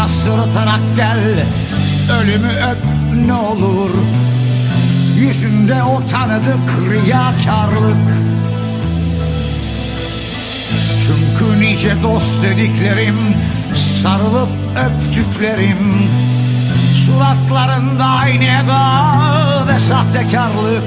sırıtarak gel, ölümü öp ne olur. Yüzünde o tanıdık riyakarlık. Çünkü nice dost dediklerim, sarılıp öptüklerim, suratlarında aynı eda ve sahtekarlık.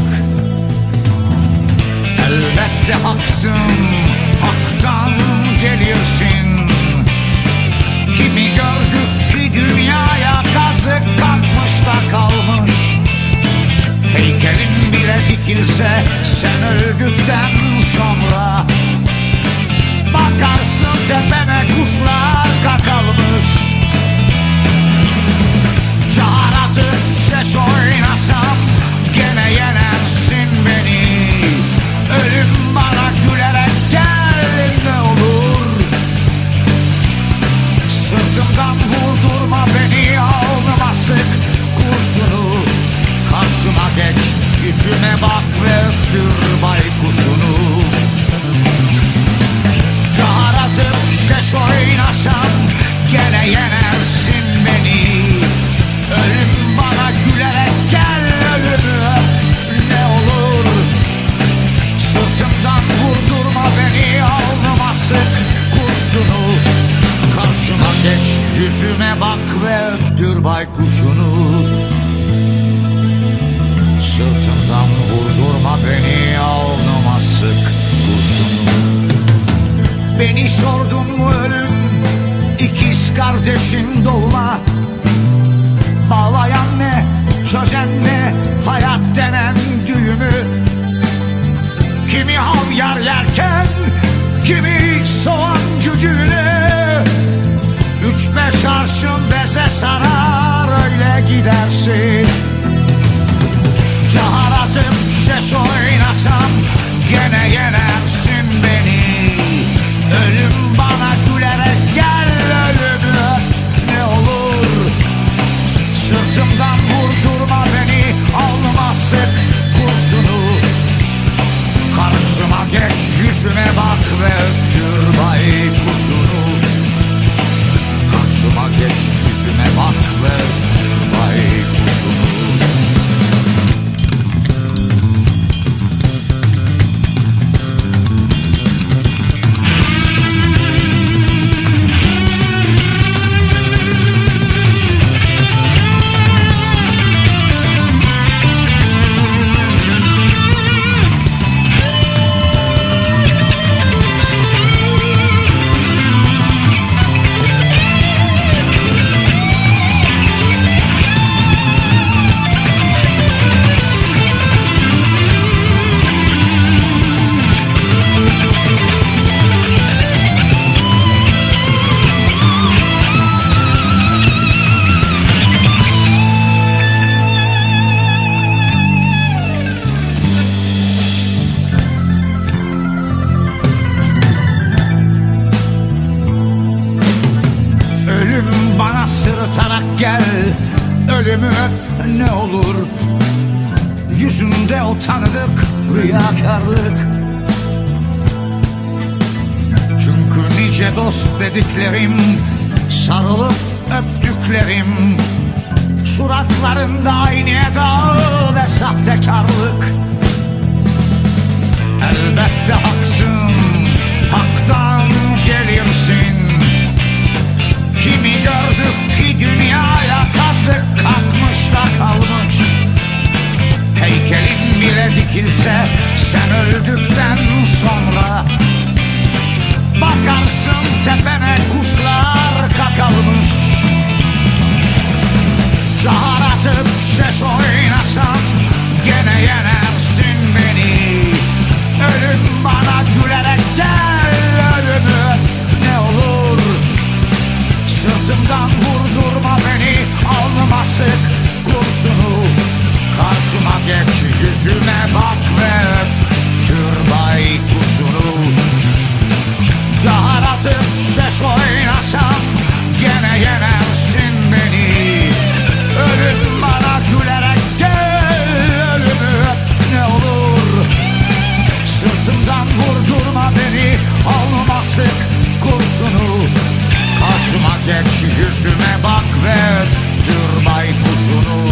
Elbette haksın, haktan gelirsin. Kimi gördük ki dünyaya kazık kalkmış da kalmış. Heykelin bile dikilse sen öldükten sonra, bakarsın tepene kuşlar kakalmış. Çağır atıp şeş oynasam gene yenersin beni. Ölüm bana gülerek gel ne olur. Sırtımdan vurdurma beni, alnıma sık kurşunu. Karşıma geç, yüzüme bak ve öptür baykuşunu. Çağır atıp şeş oynasam gene yenersin beni. Ölüm bana gülerek gel, ölümü öp ne olur. Sırtımdan vurdurma beni, alnıma sık kurşunu. Karşıma geç, yüzüme bak ve öptür baykuşunu. Sırtımdan vurdurma beni, alnıma sık kurşunu. Beni sordun mu ölüm, ikiz kardeşin doğma. Bağlayan ne, çözen ne, hayat denen düğümü. Kimi havyar yerken, kimi soğan cücüğünü. 3-5 arşın beze sarar, öyle gidersin. Çağır atıp şeş oynasam gene yenersin beni. Ölüm bana gülerek gel, ölümü öp ne olur. Sırtımdan vurdurma beni, alnıma sık kurşunu. Karşıma geç, yüzüme bak ve öptür baykuşunu. Karşıma geç, yüzüme bak ve öptür baykuşunu. Sırıtarak gel, ölümü öp ne olur. Yüzünde o tanıdık riyakarlık. Çünkü nice dost dediklerim, sarılıp öptüklerim, suratlarında aynı eda ve sahtekarlık. Elbette haksın, haktan gelirsin. Kimi gördük ki dünyaya kazık kalkmış da kalmış. Heykelin bile dikilse sen öldükten sonra, bakarsın tepene kuşlar kakalmış. Çağır atıp şeş oynasam gene yenersin beni. Ölüm bana gülerek gel, ölümü öp ne olur. Sırtımdan vurdurma beni, alnıma sık kurşunu. Karşıma geç, yüzüme bak ve öptür baykuşunu. Çağır atıp şeş oynasam gene yenersin beni. Ölüm bana gülerek gel, ölümü öp ne olur. Sırtımdan vurdurma beni, alnıma sık kurşunu. Karşıma geç, yüzüme bak ve öptür baykuşunu.